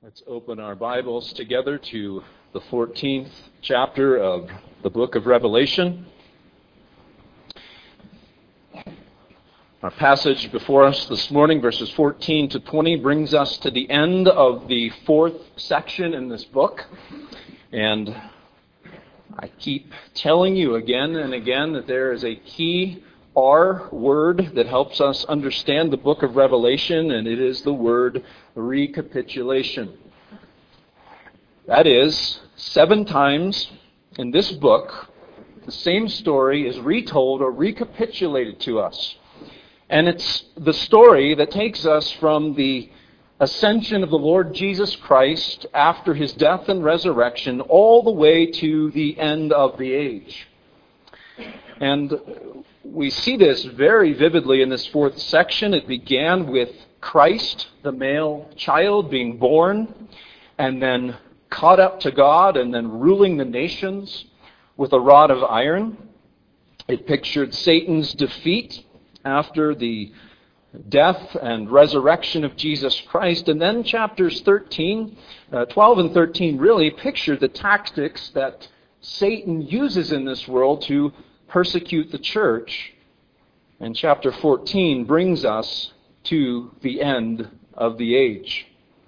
Let's open our Bibles together to the 14th chapter of the book of Revelation. Our passage before us this morning, verses 14 to 20, brings us to the end of the fourth section in this book. And I keep telling you again and again that there is a key R word that helps us understand the book of Revelation, and it is the word recapitulation. That is, 7 times in this book, the same story is retold or recapitulated to us. And it's the story that takes us from the ascension of the Lord Jesus Christ after his death and resurrection all the way to the end of the age. And we see this very vividly in this fourth section. It began with Christ, the male child, being born and then caught up to God and then ruling the nations with a rod of iron. It pictured Satan's defeat after the death and resurrection of Jesus Christ. And then chapters 12 and 13 really picture the tactics that Satan uses in this world to persecute the church. And chapter 14 brings us to the end of the age.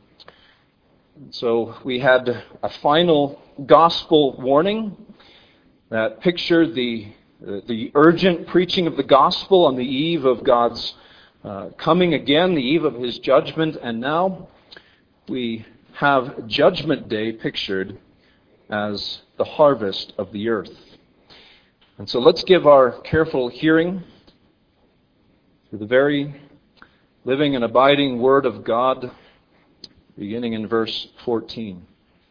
So we had a final gospel warning that pictured the urgent preaching of the gospel on the eve of God's coming again, the eve of his judgment. And now we have Judgment Day pictured as the harvest of the earth. And so let's give our careful hearing to the very living and abiding Word of God, beginning in verse 14.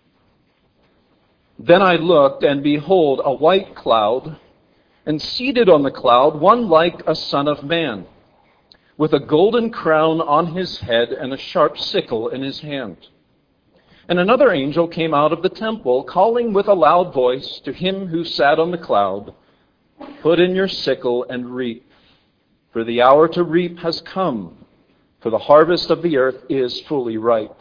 Then I looked, and behold, a white cloud, and seated on the cloud, one like a son of man, with a golden crown on his head and a sharp sickle in his hand. And another angel came out of the temple, calling with a loud voice to him who sat on the cloud, "Put in your sickle and reap, for the hour to reap has come, for the harvest of the earth is fully ripe."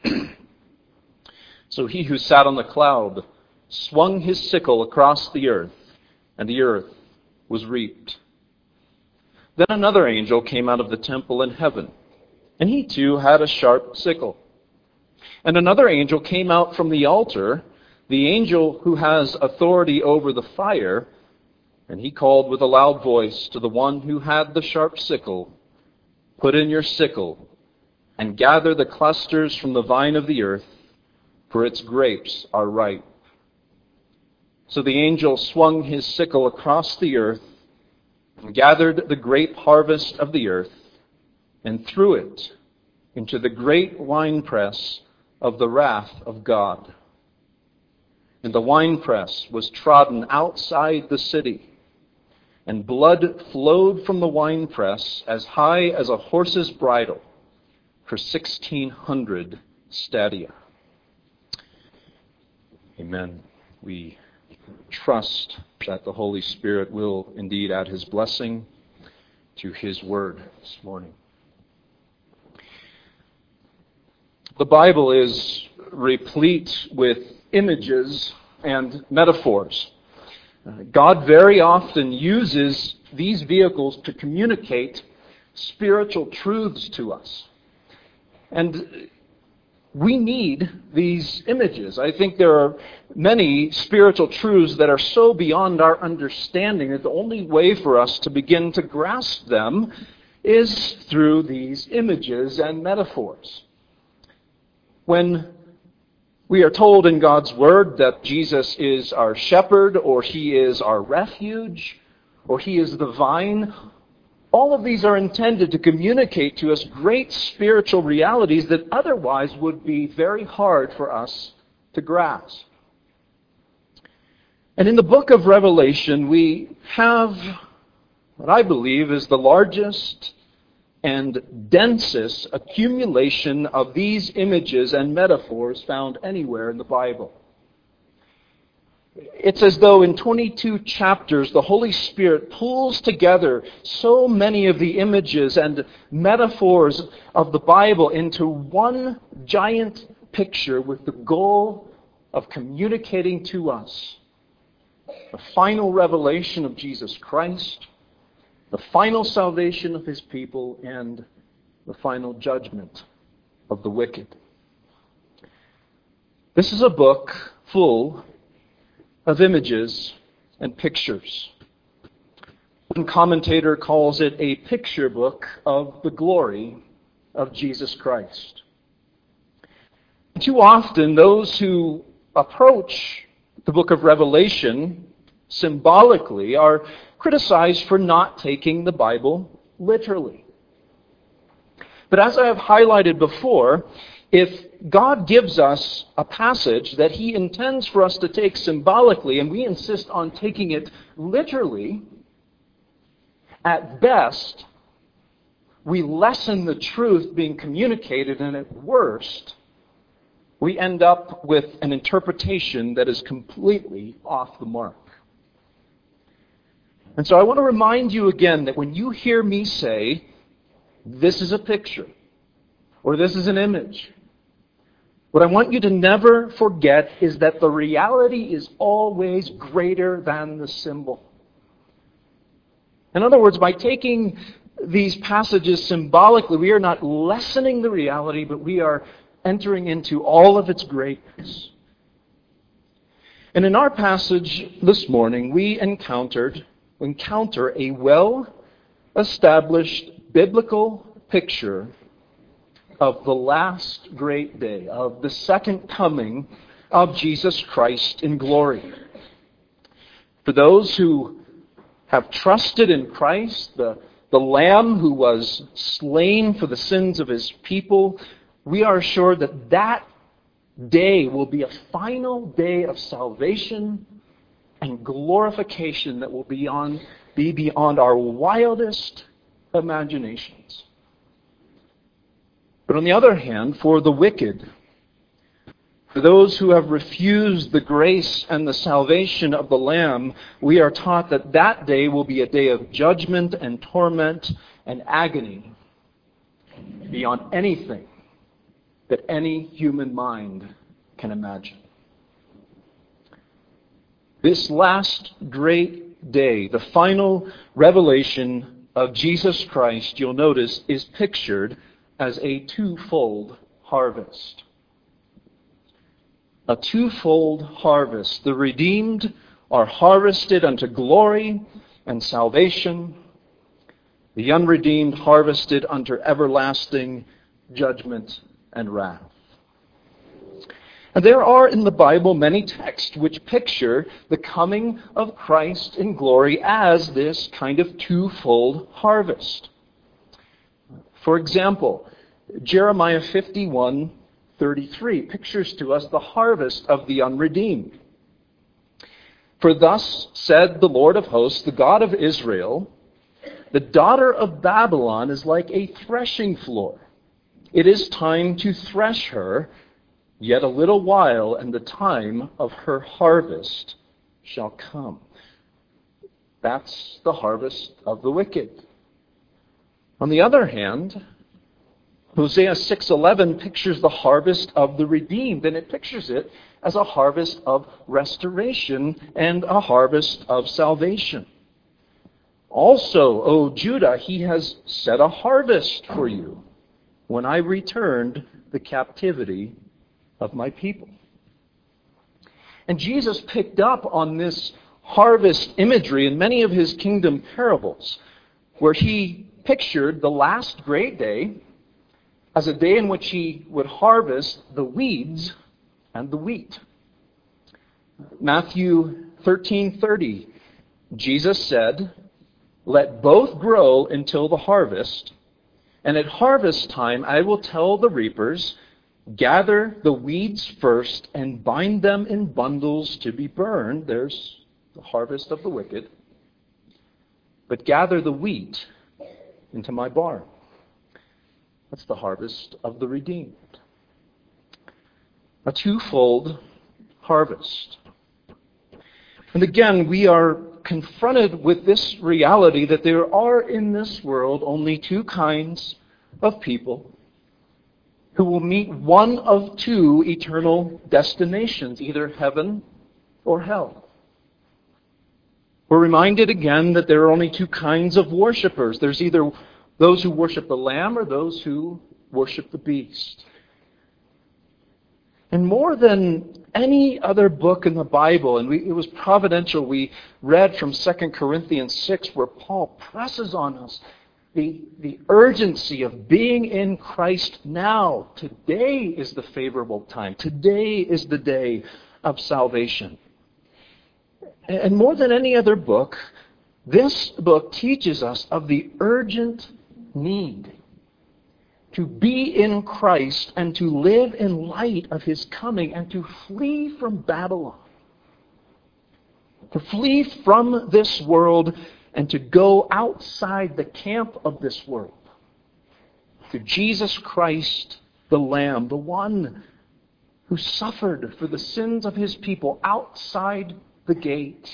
So he who sat on the cloud swung his sickle across the earth, and the earth was reaped. Then another angel came out of the temple in heaven, and he too had a sharp sickle. And another angel came out from the altar, the angel who has authority over the fire, and he called with a loud voice to the one who had the sharp sickle, "Put in your sickle, and gather the clusters from the vine of the earth, for its grapes are ripe." So the angel swung his sickle across the earth, and gathered the grape harvest of the earth, and threw it into the great winepress of the wrath of God. And the winepress was trodden outside the city, and blood flowed from the winepress as high as a horse's bridle for 1,600 stadia. Amen. We trust that the Holy Spirit will indeed add his blessing to his word this morning. The Bible is replete with images and metaphors. God very often uses these vehicles to communicate spiritual truths to us. And we need these images. I think there are many spiritual truths that are so beyond our understanding that the only way for us to begin to grasp them is through these images and metaphors. When we are told in God's Word that Jesus is our shepherd, or he is our refuge, or he is the vine, all of these are intended to communicate to us great spiritual realities that otherwise would be very hard for us to grasp. And in the book of Revelation, we have what I believe is the largest and densest accumulation of these images and metaphors found anywhere in the Bible. It's as though in 22 chapters, the Holy Spirit pulls together so many of the images and metaphors of the Bible into one giant picture with the goal of communicating to us the final revelation of Jesus Christ, the final salvation of His people, and the final judgment of the wicked. This is a book full of images and pictures. One commentator calls it a picture book of the glory of Jesus Christ. Too often, those who approach the book of Revelation symbolically are criticized for not taking the Bible literally. But as I have highlighted before, if God gives us a passage that He intends for us to take symbolically, and we insist on taking it literally, at best, we lessen the truth being communicated, and at worst, we end up with an interpretation that is completely off the mark. And so I want to remind you again that when you hear me say, this is a picture, or this is an image, what I want you to never forget is that the reality is always greater than the symbol. In other words, by taking these passages symbolically, we are not lessening the reality, but we are entering into all of its greatness. And in our passage this morning, we encounter a well-established biblical picture of the last great day, of the second coming of Jesus Christ in glory. For those who have trusted in Christ, the Lamb who was slain for the sins of His people, we are assured that that day will be a final day of salvation and glorification that will be beyond our wildest imaginations. But on the other hand, for the wicked, for those who have refused the grace and the salvation of the Lamb, we are taught that that day will be a day of judgment and torment and agony beyond anything that any human mind can imagine. This last great day, the final revelation of Jesus Christ, you'll notice, is pictured as a twofold harvest. A twofold harvest. The redeemed are harvested unto glory and salvation. The unredeemed harvested unto everlasting judgment and wrath. And there are in the Bible many texts which picture the coming of Christ in glory as this kind of twofold harvest. For example, Jeremiah 51:33 pictures to us the harvest of the unredeemed. For thus said the Lord of hosts, the God of Israel, the daughter of Babylon is like a threshing floor. It is time to thresh her, yet a little while, and the time of her harvest shall come. That's the harvest of the wicked. On the other hand, Hosea 6:11 pictures the harvest of the redeemed, and it pictures it as a harvest of restoration and a harvest of salvation. Also, O Judah, He has set a harvest for you when I returned the captivity of my people. And Jesus picked up on this harvest imagery in many of His kingdom parables, where He pictured the last great day as a day in which He would harvest the weeds and the wheat. Matthew 13:30, Jesus said, "Let both grow until the harvest, and at harvest time I will tell the reapers, gather the weeds first and bind them in bundles to be burned." There's the harvest of the wicked. "But gather the wheat into my barn." That's the harvest of the redeemed. A twofold harvest. And again, we are confronted with this reality that there are in this world only two kinds of people who will meet one of two eternal destinations, either heaven or hell. We're reminded again that there are only two kinds of worshipers. There's either those who worship the Lamb or those who worship the beast. And more than any other book in the Bible, and it was providential, we read from 2 Corinthians 6 where Paul presses on us the urgency of being in Christ now. Today is the favorable time. Today is the day of salvation. And more than any other book, this book teaches us of the urgent need to be in Christ and to live in light of His coming and to flee from Babylon. To flee from this world and to go outside the camp of this world. To Jesus Christ, the Lamb, the one who suffered for the sins of His people outside the gate.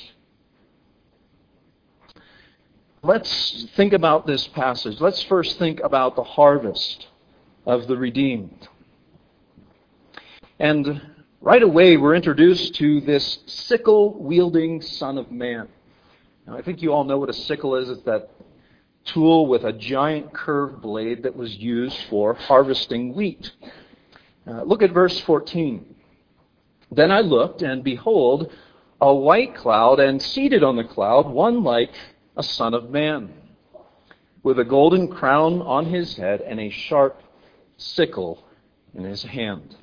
Let's think about this passage. Let's first think about the harvest of the redeemed. And right away we're introduced to this sickle-wielding Son of Man. Now, I think you all know what a sickle is. It's that tool with a giant curved blade that was used for harvesting wheat. Look at verse 14. Then I looked, and behold, a white cloud, and seated on the cloud, one like a son of man, with a golden crown on his head and a sharp sickle in his hand.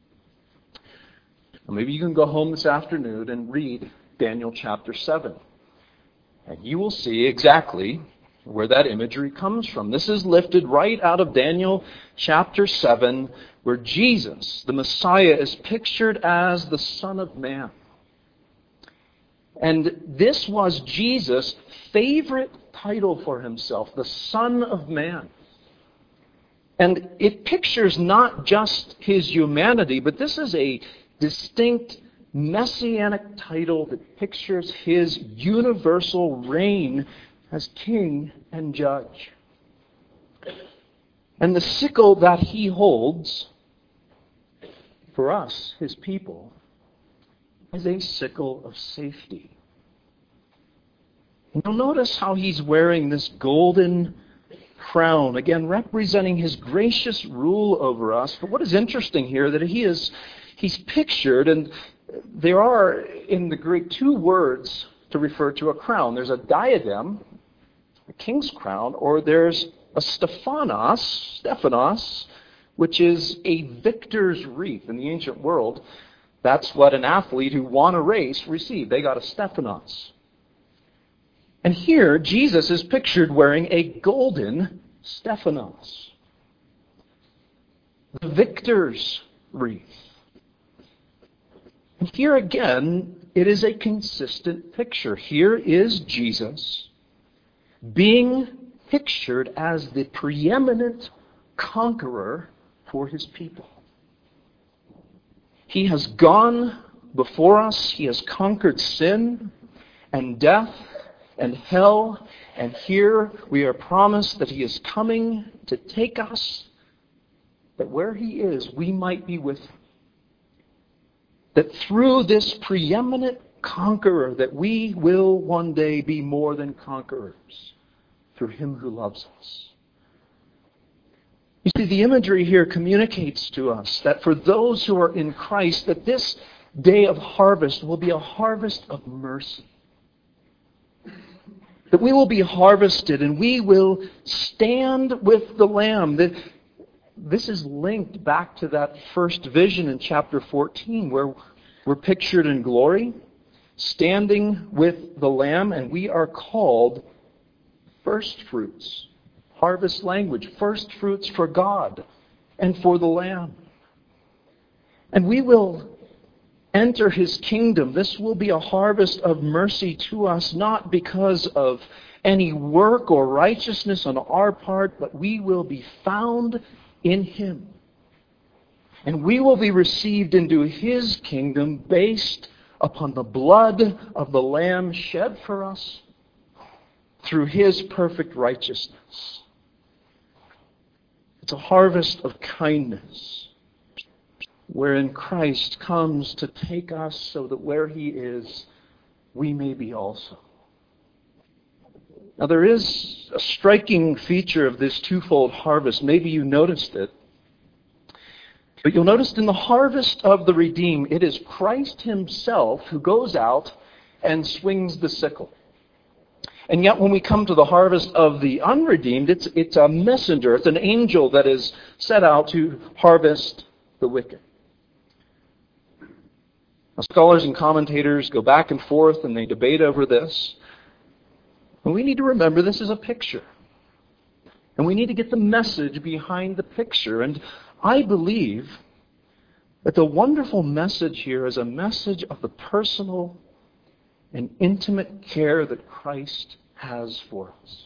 Now, maybe you can go home this afternoon and read Daniel chapter 7. And you will see exactly where that imagery comes from. This is lifted right out of Daniel chapter 7, where Jesus, the Messiah, is pictured as the Son of Man. And this was Jesus' favorite title for himself, the Son of Man. And it pictures not just his humanity, but this is a distinct messianic title that pictures his universal reign as king and judge. And the sickle that he holds for us, his people, is a sickle of safety. And you'll notice how he's wearing this golden crown, again representing his gracious rule over us. But what is interesting here that he's pictured, and there are in the Greek two words to refer to a crown. There's a diadem, a king's crown, or there's a Stephanos, which is a victor's wreath in the ancient world. That's what an athlete who won a race received. They got a Stephanos. And here, Jesus is pictured wearing a golden Stephanos, the victor's wreath. And here again, it is a consistent picture. Here is Jesus being pictured as the preeminent conqueror for his people. He has gone before us. He has conquered sin and death and hell. And here we are promised that he is coming to take us, that where he is, we might be with him. That through this preeminent conqueror, that we will one day be more than conquerors through him who loves us. You see, the imagery here communicates to us that for those who are in Christ, that this day of harvest will be a harvest of mercy. That we will be harvested and we will stand with the Lamb. This is linked back to that first vision in chapter 14 where we're pictured in glory, standing with the Lamb, and we are called first fruits. Harvest language, first fruits for God and for the Lamb. And we will enter his kingdom. This will be a harvest of mercy to us, not because of any work or righteousness on our part, but we will be found in him. And we will be received into his kingdom based upon the blood of the Lamb shed for us through his perfect righteousness. It's a harvest of kindness, wherein Christ comes to take us so that where He is, we may be also. Now there is a striking feature of this twofold harvest. Maybe you noticed it. But you'll notice in the harvest of the redeemed, it is Christ Himself who goes out and swings the sickle. And yet when we come to the harvest of the unredeemed, it's a messenger, it's an angel that is set out to harvest the wicked. Now, scholars and commentators go back and forth and they debate over this. And we need to remember this is a picture. And we need to get the message behind the picture. And I believe that the wonderful message here is a message of the personal and intimate care that Christ has for us.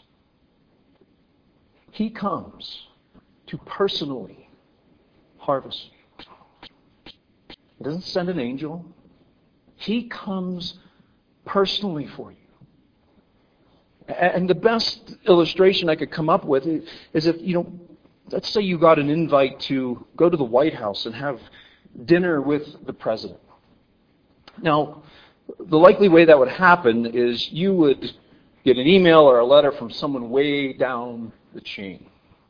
He comes to personally harvest. He doesn't send an angel. He comes personally for you. And the best illustration I could come up with is if, let's say you got an invite to go to the White House and have dinner with the president. Now, the likely way that would happen is you would get an email or a letter from someone way down the chain.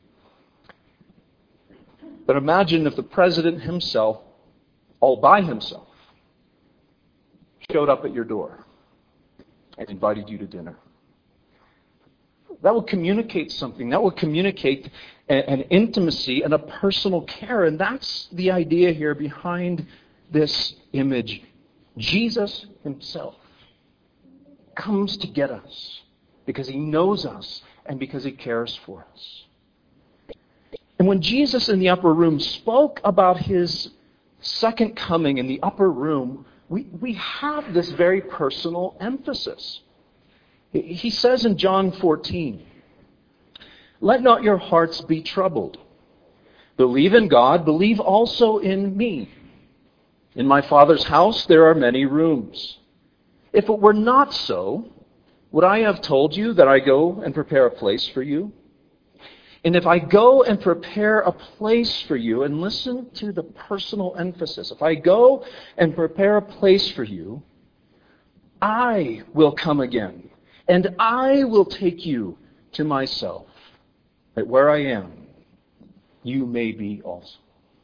But imagine if the president himself, all by himself, showed up at your door and invited you to dinner. That will communicate something. That will communicate an intimacy and a personal care. And that's the idea here behind this image. Jesus Himself comes to get us because He knows us and because He cares for us. And when Jesus in the upper room spoke about His second coming in the upper room, we have this very personal emphasis. He says in John 14, "Let not your hearts be troubled. Believe in God, believe also in me. In my Father's house there are many rooms. If it were not so, would I have told you that I go and prepare a place for you? And if I go and prepare a place for you," and listen to the personal emphasis, "if I go and prepare a place for you, I will come again. And I will take you to myself, that where I am, you may be also."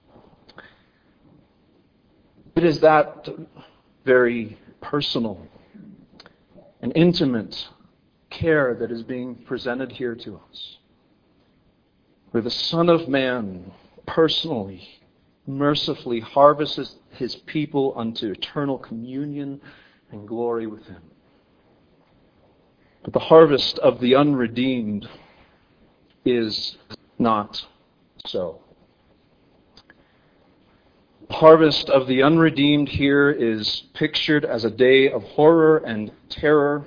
It is that very personal and intimate care that is being presented here to us, where the Son of Man personally, mercifully harvests His people unto eternal communion and glory with Him. But the harvest of the unredeemed is not so. The harvest of the unredeemed here is pictured as a day of horror and terror,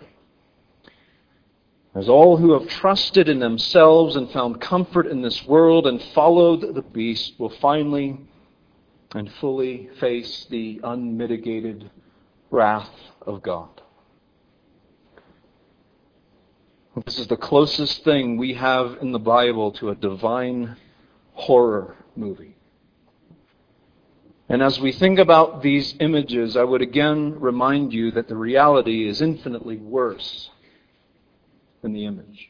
as all who have trusted in themselves and found comfort in this world and followed the beast will finally and fully face the unmitigated wrath of God. This is the closest thing we have in the Bible to a divine horror movie. And as we think about these images, I would again remind you that the reality is infinitely worse than the image.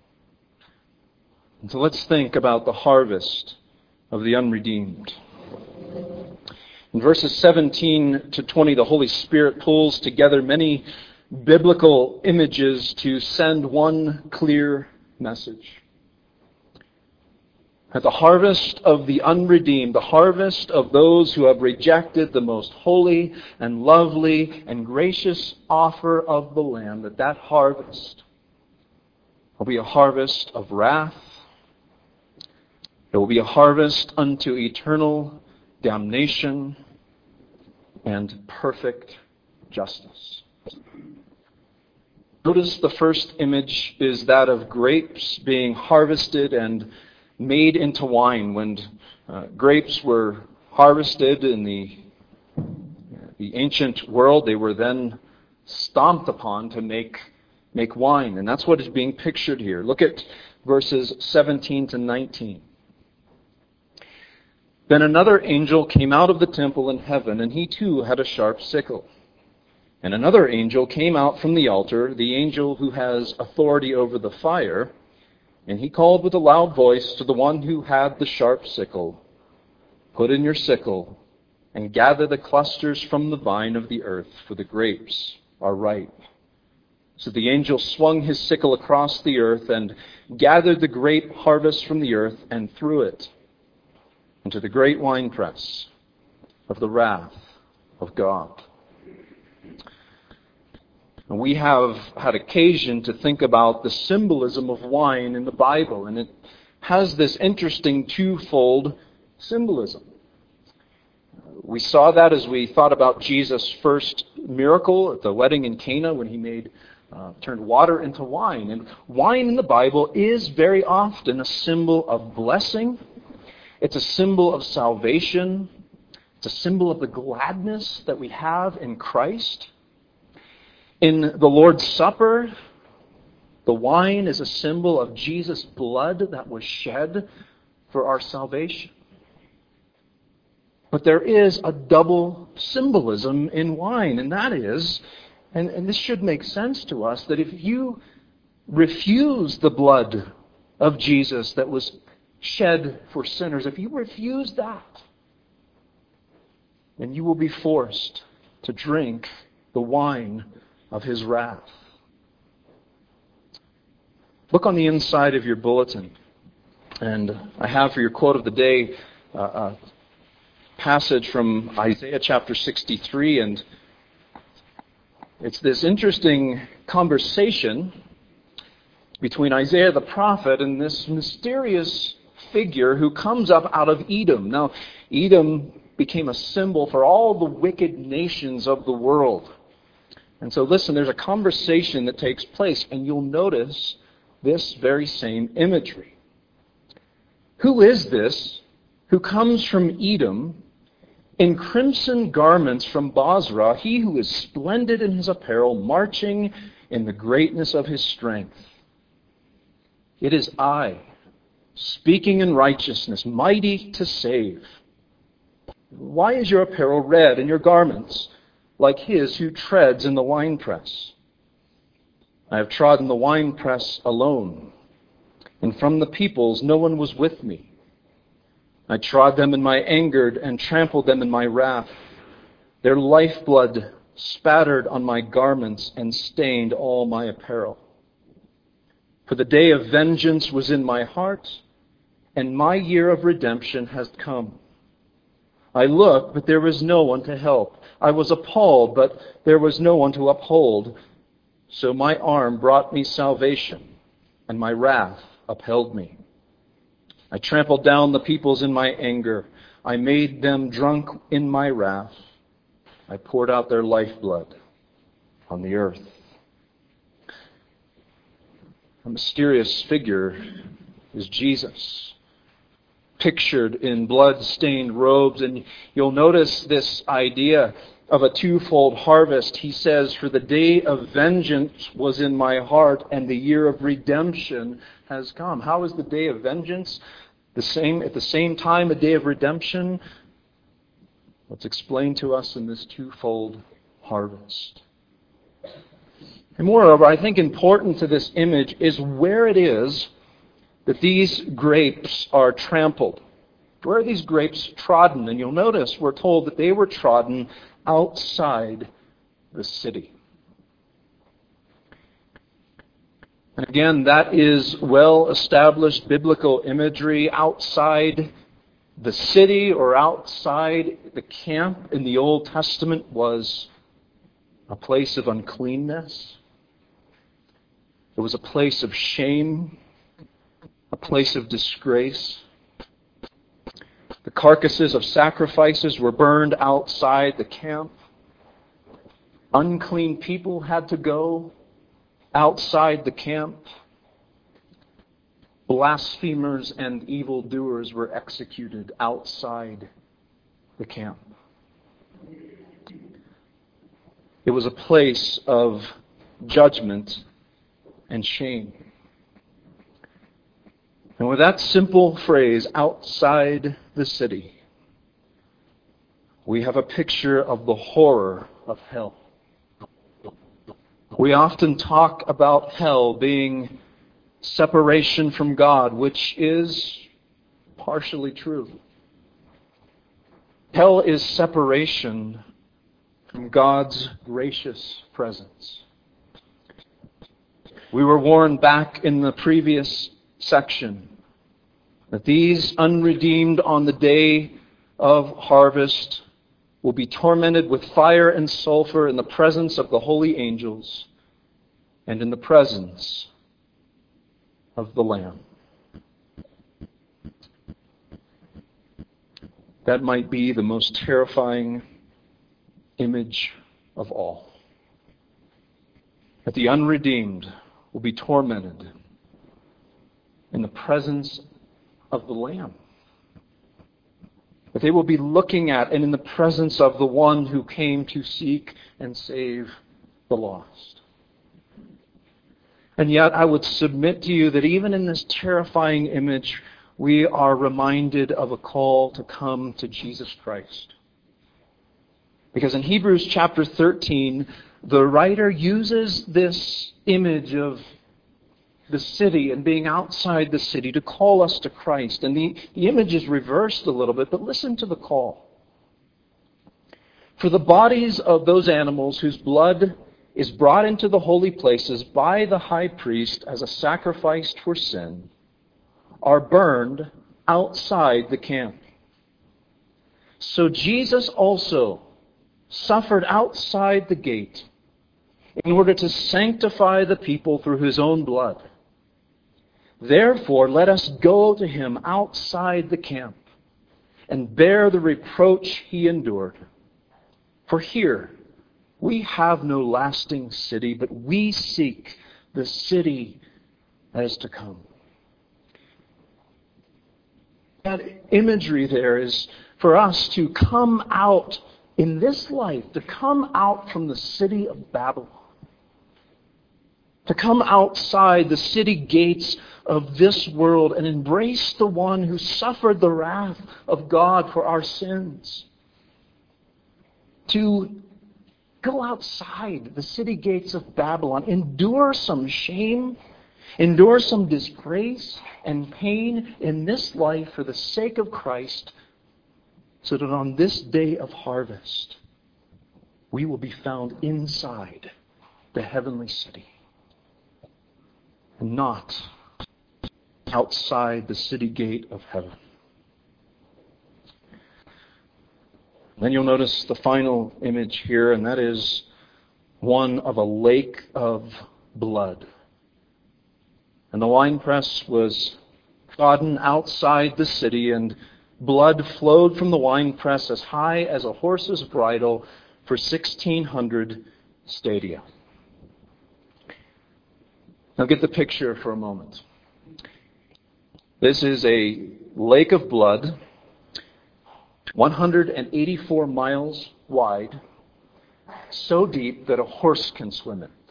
And so let's think about the harvest of the unredeemed. In verses 17 to 20, the Holy Spirit pulls together many biblical images to send one clear message. At the harvest of the unredeemed, the harvest of those who have rejected the most holy and lovely and gracious offer of the Lamb, that harvest will be a harvest of wrath. It will be a harvest unto eternal damnation and perfect justice. Notice the first image is that of grapes being harvested and made into wine. When grapes were harvested in the ancient world, they were then stomped upon to make wine. And that's what is being pictured here. Look at verses 17 to 19. Then another angel came out of the temple in heaven, and he too had a sharp sickle. And another angel came out from the altar, the angel who has authority over the fire, and he called with a loud voice to the one who had the sharp sickle, "Put in your sickle, and gather the clusters from the vine of the earth, for the grapes are ripe." So the angel swung his sickle across the earth and gathered the grape harvest from the earth and threw it into the great winepress of the wrath of God. And we have had occasion to think about the symbolism of wine in the Bible, and it has this interesting twofold symbolism. We saw that as we thought about Jesus' first miracle at the wedding in Cana when he turned water into wine. And wine in the Bible is very often a symbol of blessing. It's a symbol of salvation. It's a symbol of the gladness that we have in Christ. In the Lord's Supper, the wine is a symbol of Jesus' blood that was shed for our salvation. But there is a double symbolism in wine, and that is, and this should make sense to us, that if you refuse the blood of Jesus that was shed for sinners, if you refuse that, then you will be forced to drink the wine of his wrath. Look on the inside of your bulletin, and I have for your quote of the day a passage from Isaiah chapter 63, and it's this interesting conversation between Isaiah the prophet and this mysterious figure who comes up out of Edom. Now, Edom became a symbol for all the wicked nations of the world. And so listen, there's a conversation that takes place, and you'll notice this very same imagery. Who is this who comes from Edom in crimson garments from Bozrah, he who is splendid in his apparel, marching in the greatness of his strength? It is I, speaking in righteousness, mighty to save. Why is your apparel red and your garments like his who treads in the winepress? I have trodden the winepress alone, and from the peoples no one was with me. I trod them in my anger and trampled them in my wrath. Their lifeblood spattered on my garments and stained all my apparel. For the day of vengeance was in my heart, and my year of redemption has come. I looked, but there was no one to help. I was appalled, but there was no one to uphold. So my arm brought me salvation, and my wrath upheld me. I trampled down the peoples in my anger. I made them drunk in my wrath. I poured out their lifeblood on the earth. A mysterious figure is Jesus, pictured in blood-stained robes. And you'll notice this idea of a twofold harvest. He says, for the day of vengeance was in my heart, and the year of redemption has come. How is the day of vengeance at the same time a day of redemption? What's explained to us in this twofold harvest. And moreover, I think important to this image is where it is that these grapes are trampled. Where are these grapes trodden? And you'll notice we're told that they were trodden outside the city. And again, that is well-established biblical imagery. Outside the city or outside the camp in the Old Testament was a place of uncleanness. It was a place of shame, a place of disgrace. The carcasses of sacrifices were burned outside the camp. Unclean people had to go outside the camp. Blasphemers and evildoers were executed outside the camp. It was a place of judgment and shame. And with that simple phrase, outside the city, we have a picture of the horror of hell. We often talk about hell being separation from God, which is partially true. Hell is separation from God's gracious presence. We were warned back in the previous section that these unredeemed on the day of harvest will be tormented with fire and sulfur in the presence of the holy angels and in the presence of the Lamb. That might be the most terrifying image of all. That the unredeemed will be tormented in the presence of the Lamb. That they will be looking at and in the presence of the one who came to seek and save the lost. And yet I would submit to you that even in this terrifying image, we are reminded of a call to come to Jesus Christ. Because in Hebrews chapter 13, the writer uses this image of the city and being outside the city to call us to Christ. And the image is reversed a little bit, but listen to the call. For the bodies of those animals whose blood is brought into the holy places by the high priest as a sacrifice for sin are burned outside the camp. So Jesus also suffered outside the gate in order to sanctify the people through his own blood. Therefore, let us go to him outside the camp and bear the reproach he endured. For here we have no lasting city, but we seek the city that is to come. That imagery there is for us to come out in this life, to come out from the city of Babylon, to come outside the city gates of this world and embrace the one who suffered the wrath of God for our sins. To go outside the city gates of Babylon, endure some shame, endure some disgrace and pain in this life for the sake of Christ, so that on this day of harvest, we will be found inside the heavenly city, and not outside the city gate of heaven. Then you'll notice the final image here, and that is one of a lake of blood. And the winepress was trodden outside the city, and blood flowed from the winepress as high as a horse's bridle for 1,600 stadia. Now get the picture for a moment. This is a lake of blood, 184 miles wide, so deep that a horse can swim it.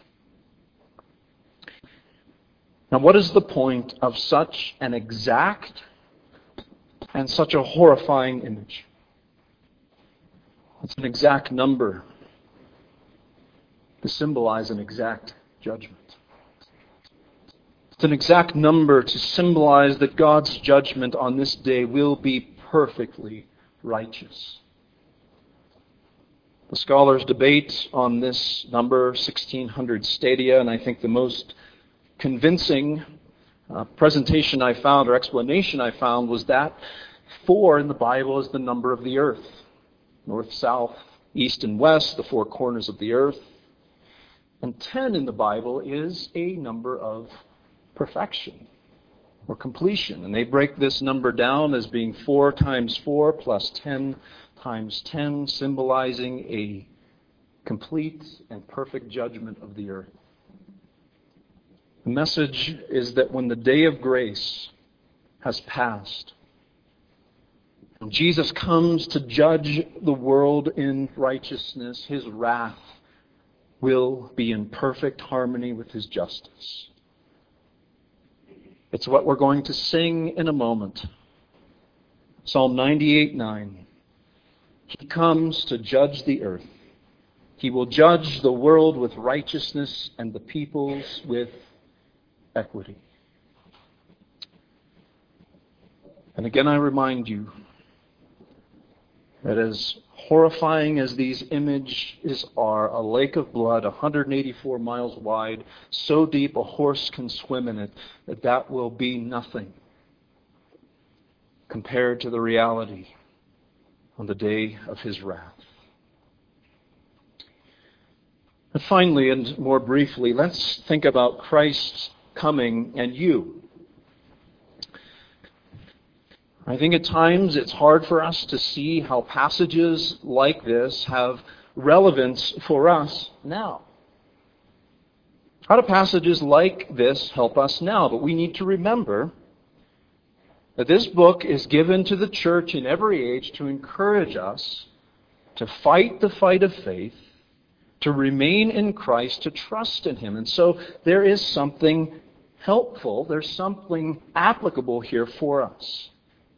Now, what is the point of such an exact and such a horrifying image? It's an exact number to symbolize an exact judgment. It's an exact number to symbolize that God's judgment on this day will be perfectly righteous. The scholars debate on this number, 1,600 stadia, and I think the most convincing presentation I found, or explanation I found, was that 4 in the Bible is the number of the earth. North, south, east, and west, the 4 corners of the earth. And 10 in the Bible is a number of perfection or completion. And they break this number down as being 4 times 4 plus 10 times 10, symbolizing a complete and perfect judgment of the earth. The message is that when the day of grace has passed, and Jesus comes to judge the world in righteousness, his wrath will be in perfect harmony with his justice. It's what we're going to sing in a moment. Psalm 98:9. He comes to judge the earth. He will judge the world with righteousness and the peoples with equity. And again, I remind you that as horrifying as these images are, a lake of blood 184 miles wide, so deep a horse can swim in it, that will be nothing compared to the reality on the day of His wrath. And finally, and more briefly, let's think about Christ's coming and you. I think at times it's hard for us to see how passages like this have relevance for us now. How do passages like this help us now? But we need to remember that this book is given to the church in every age to encourage us to fight the fight of faith, to remain in Christ, to trust in Him. And so there is something helpful, there's something applicable here for us.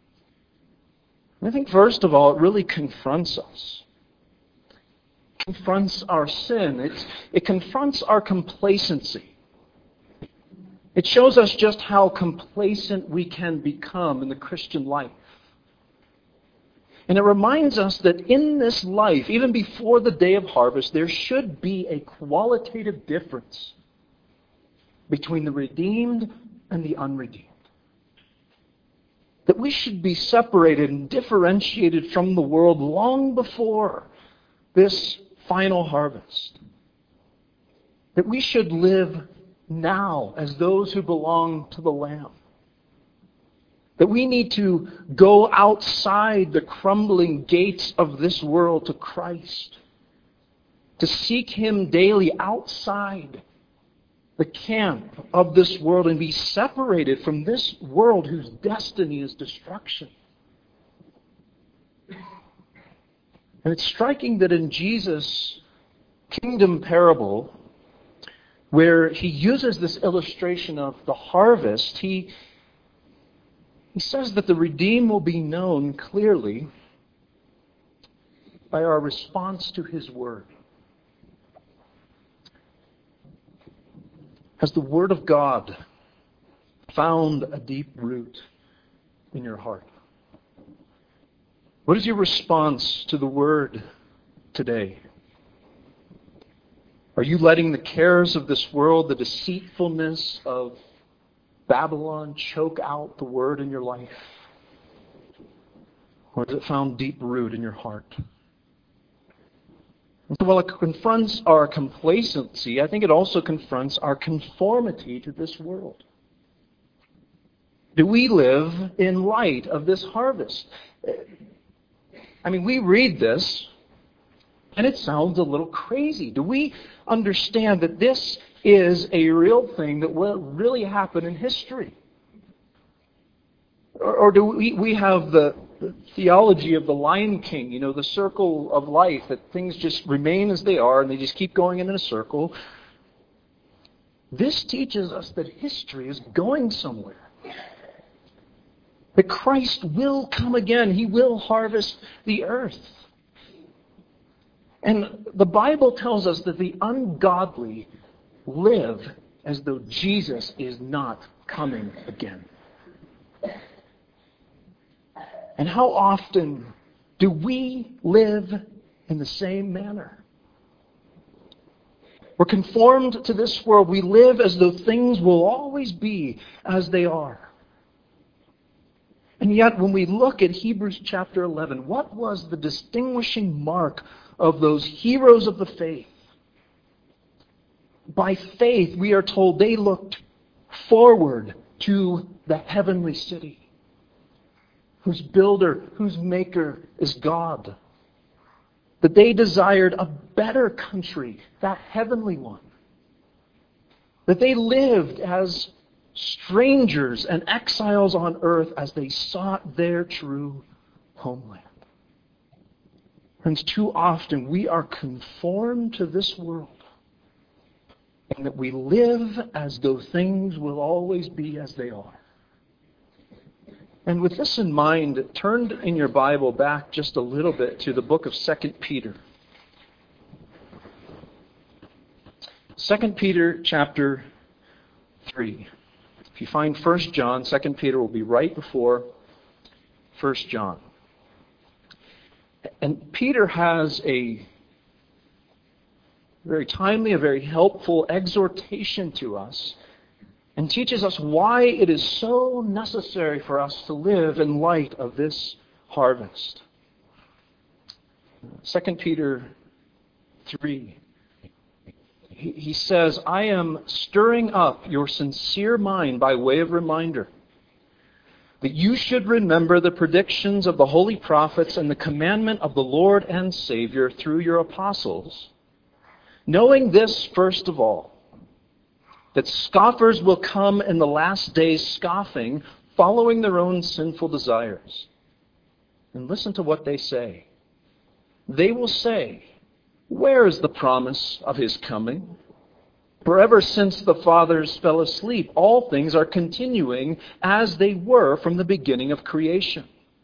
I think first of all, it really confronts us. It confronts our sin. It confronts our complacency. It shows us just how complacent we can become in the Christian life. And it reminds us that in this life, even before the day of harvest, there should be a qualitative difference between the redeemed and the unredeemed. That we should be separated and differentiated from the world long before this final harvest. That we should live now as those who belong to the Lamb. That we need to go outside the crumbling gates of this world to Christ. To seek Him daily outside the camp of this world and be separated from this world whose destiny is destruction. And it's striking that in Jesus' kingdom parable, where He uses this illustration of the harvest, He says that the redeemed will be known clearly by our response to His word. Has the Word of God found a deep root in your heart? What is your response to the Word today? Are you letting the cares of this world, the deceitfulness of Babylon, choke out the Word in your life? Or has it found deep root in your heart? So while it confronts our complacency, I think it also confronts our conformity to this world. Do we live in light of this harvest? I mean, we read this, and it sounds a little crazy. Do we understand that this is a real thing that will really happen in history? Or do we have the theology of the Lion King, the circle of life, that things just remain as they are and they just keep going in a circle? This teaches us that history is going somewhere. That Christ will come again. He will harvest the earth. And the Bible tells us that the ungodly live as though Jesus is not coming again. And how often do we live in the same manner? We're conformed to this world. We live as though things will always be as they are. And yet, when we look at Hebrews chapter 11, what was the distinguishing mark of those heroes of the faith? By faith, we are told they looked forward to the heavenly city, whose builder, whose maker is God. That they desired a better country, that heavenly one. That they lived as strangers and exiles on earth as they sought their true homeland. Friends, too often we are conformed to this world, and that we live as though things will always be as they are. And with this in mind, turn in your Bible back just a little bit to the book of 2 Peter. 2 Peter chapter 3. If you find 1 John, 2 Peter will be right before 1 John. And Peter has a very timely, a very helpful exhortation to us and teaches us why it is so necessary for us to live in light of this harvest. 2 Peter 3. He says, I am stirring up your sincere mind by way of reminder that you should remember the predictions of the holy prophets and the commandment of the Lord and Savior through your apostles, knowing this first of all, that scoffers will come in the last days scoffing, following their own sinful desires. And listen to what they say. They will say, where is the promise of his coming? For ever since the fathers fell asleep, all things are continuing as they were from the beginning of creation.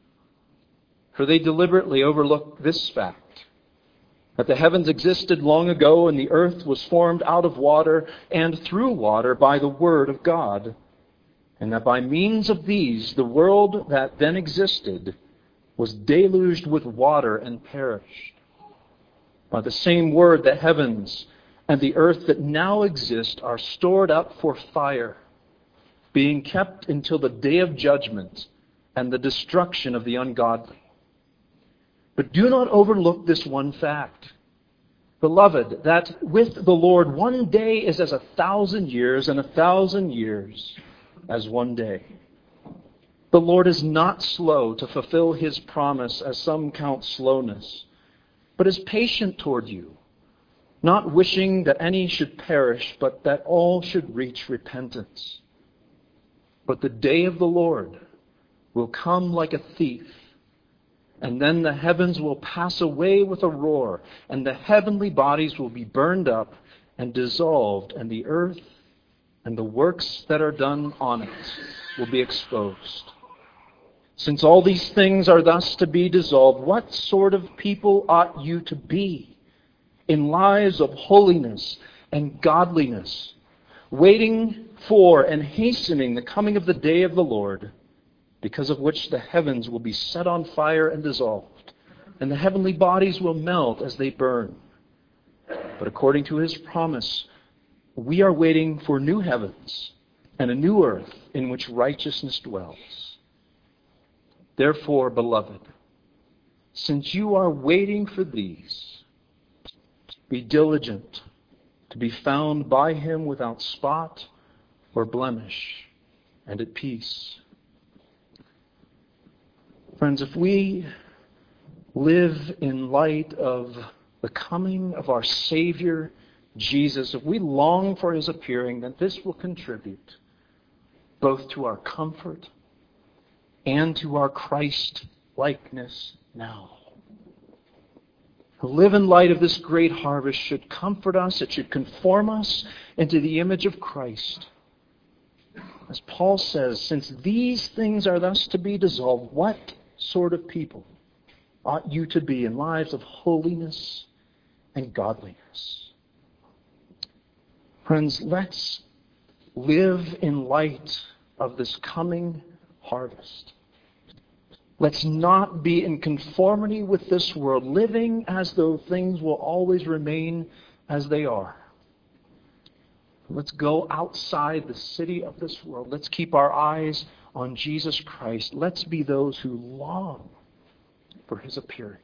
For they deliberately overlook this fact, that the heavens existed long ago and the earth was formed out of water and through water by the word of God, and that by means of these the world that then existed was deluged with water and perished. By the same word, the heavens and the earth that now exist are stored up for fire, being kept until the day of judgment and the destruction of the ungodly. But do not overlook this one fact, beloved, that with the Lord 1 day is as 1,000 years, and 1,000 years as 1 day. The Lord is not slow to fulfill his promise, as some count slowness, but is patient toward you, not wishing that any should perish, but that all should reach repentance. But the day of the Lord will come like a thief, and then the heavens will pass away with a roar, and the heavenly bodies will be burned up and dissolved, and the earth and the works that are done on it will be exposed. Since all these things are thus to be dissolved, what sort of people ought you to be in lives of holiness and godliness, waiting for and hastening the coming of the day of the Lord, because of which the heavens will be set on fire and dissolved, and the heavenly bodies will melt as they burn? But according to his promise, we are waiting for new heavens and a new earth in which righteousness dwells. Therefore, beloved, since you are waiting for these, be diligent to be found by him without spot or blemish and at peace. Friends, if we live in light of the coming of our Savior, Jesus, if we long for his appearing, then this will contribute both to our comfort and to our Christ-likeness now. To live in light of this great harvest should comfort us. It should conform us into the image of Christ. As Paul says, since these things are thus to be dissolved, what sort of people ought you to be in lives of holiness and godliness? Friends, let's live in light of this coming harvest. Let's not be in conformity with this world, living as though things will always remain as they are. Let's go outside the city of this world. Let's keep our eyes on Jesus Christ. Let's be those who long for his appearing.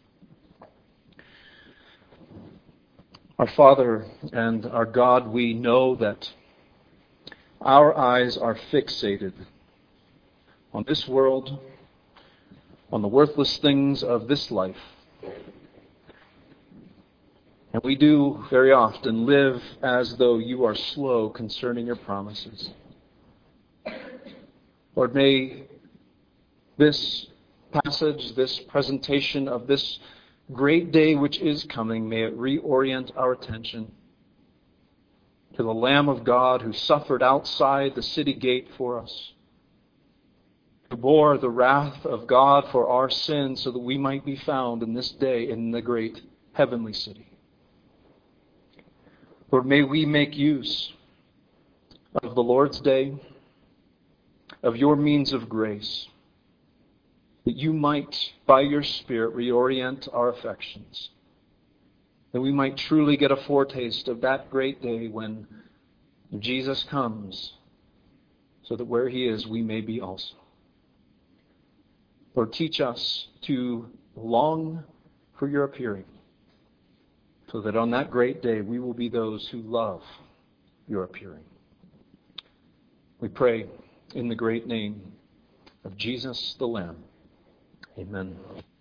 Our Father and our God, we know that our eyes are fixated on this world, on the worthless things of this life. And we do very often live as though you are slow concerning your promises. Lord, may this passage, this presentation of this great day which is coming, may it reorient our attention to the Lamb of God who suffered outside the city gate for us, who bore the wrath of God for our sins so that we might be found in this day in the great heavenly city. Lord, may we make use of the Lord's day, of your means of grace, that you might, by your Spirit, reorient our affections, that we might truly get a foretaste of that great day when Jesus comes, so that where he is, we may be also. Lord, teach us to long for your appearing, so that on that great day we will be those who love your appearing. We pray in the great name of Jesus the Lamb. Amen.